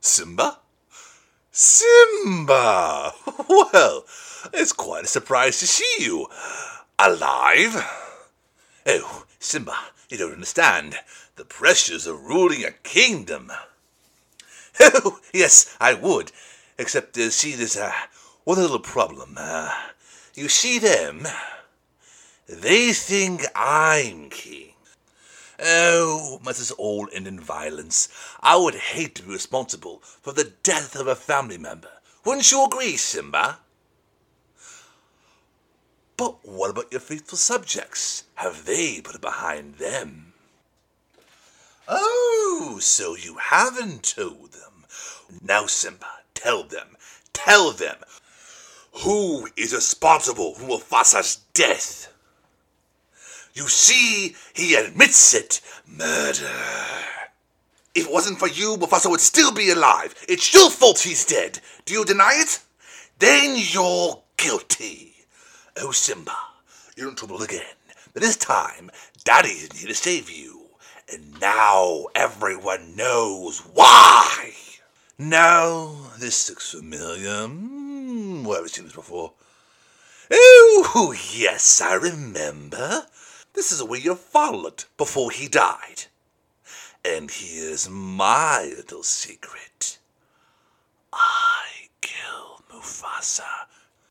Simba? Simba! Well, it's quite a surprise to see you. Alive? Oh, Simba, you don't understand. The pressures of ruling a kingdom. Oh, yes, I would. Except, there's one little problem. You see them? They think I'm king. Oh, must this all end in violence? I would hate to be responsible for the death of a family member. Wouldn't you agree, Simba? But what about your faithful subjects? Have they put it behind them? Oh, so you haven't told them. Now, Simba, tell them, who is responsible for Mufasa's death? You see, he admits it. Murder. If it wasn't for you, Mufasa would still be alive. It's your fault he's dead. Do you deny it? Then you're guilty. Oh, Simba, you're in trouble again. But this time, Daddy's here to save you. And now everyone knows why. Now, this looks familiar. Where have I seen this before? Oh, yes, I remember. This is where your father looked before he died. And here's my little secret. I killed Mufasa